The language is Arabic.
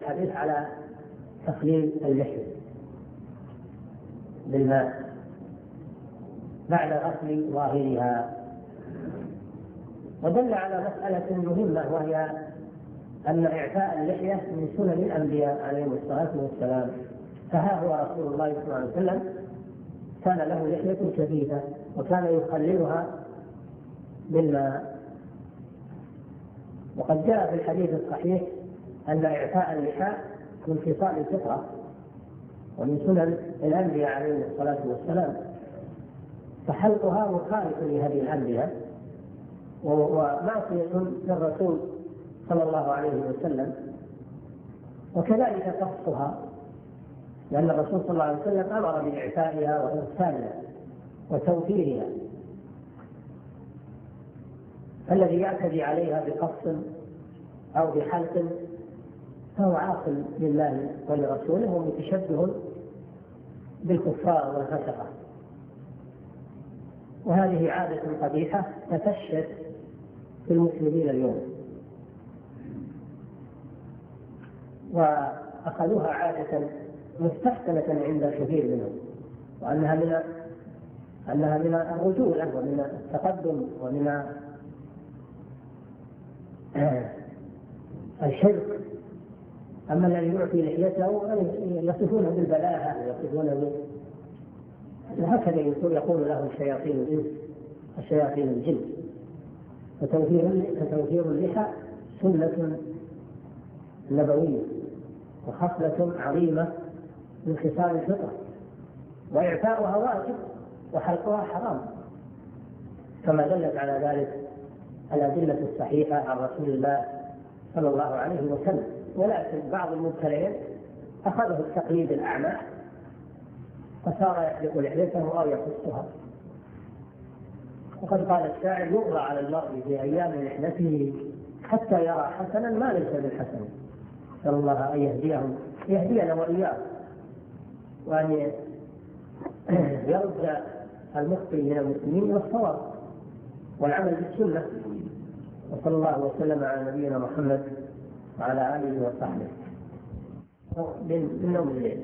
الحديث على تخليل اللحية بالماء بعد غسل ظاهرها، ودل على مسألة مهمة، وهي أن إعفاء اللحية من سنن الأنبياء عليهم الصلاة والسلام. فها هو رسول الله صلى الله عليه وسلم كان له لحية كثيفة وكان يخللها بالماء. وقد جاء في الحديث الصحيح أن إعفاء اللحى من خصال الفطرة ومن سنن الأنبياء عليهم الصلاة والسلام، فحلقها مخالف لهدي الأنبياء ومعصية للرسول صلى الله عليه وسلم، وكذلك قصها، لأن الرسول صلى الله عليه وسلم أمر بإعفائها وإرسالها وتوفيرها. الذي يعتدي عليها بقص أو بحلق فهو عاصٍ لله ولرسوله ومتشبه بالكفار والفسقة، وهذه عادة قبيحة تفشت في المسلمين اليوم، وأخذوها عادة مستحسنة عند كثير منهم، وأنها من الرجولة ومن التقدم ومن الشرك. أما الذي يعطي لحيته يصفونه بالبلاهة ويصفونه وهكذا يقول له شياطين الإنس وشياطين الجن. فتوفير اللحى سنة نبوية وخصلة عظيمة من خصال الفطرة، وإعفاؤها واجب وحلقها حرام، كما دلت على ذلك الأدلة الصحيحة عن رسول الله صلى الله عليه وسلم. ولكن بعض المبتلين أخذه التقليد الأعمى فصار يحلق لحيته أو يقصها. وقد قال الشاعر: يغرى على المرء في أيام لحيته حتى يرى حسنا ما ليس بالحسن. نسأل الله أن يهدينا وإياه، وأن يرد المخطئ من المسلمين والصواب والعمل بالسنة. وصلى الله وسلم على نبينا محمد وعلى آله وصحبه. من نوم الليل.